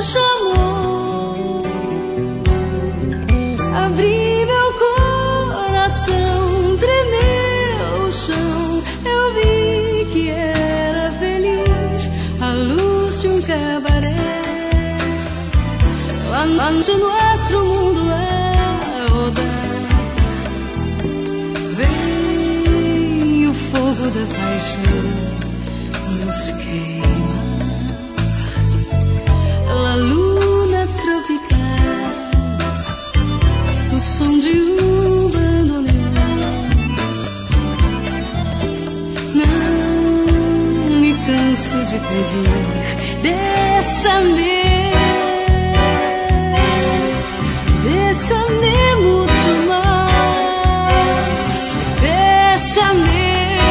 nos chamou. Abri meu coração, tremeu o chão. Eu vi que era feliz a luz de um cabaré. Lá onde nosso mundo é rodar, vem o fogo da paixão nos queima. La luna tropical, o som de um bandoneon. Não me canso de pedir, bésame, bésame muito mais, bésame.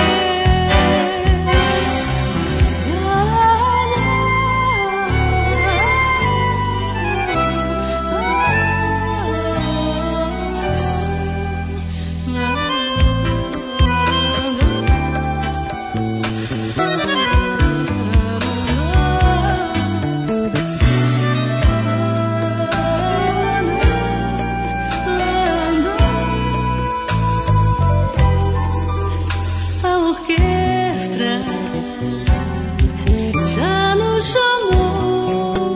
Já nos chamou.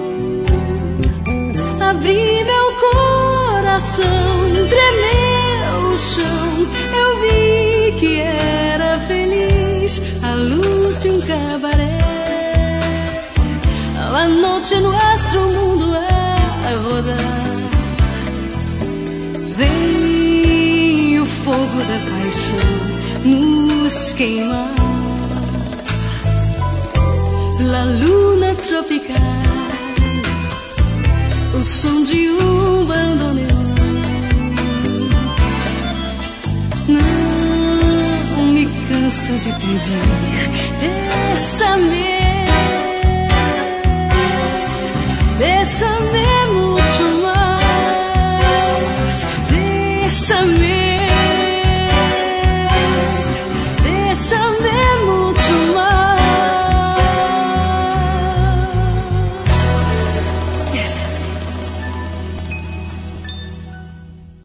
Abri meu coração, tremeu o chão. Eu vi que era feliz a luz de um cabaré. La noche nuestro mundo é rodar, vem o fogo da paixão nos queimar. La luna tropical, o som de um bandoneon. Não me canso de pedir, bésame,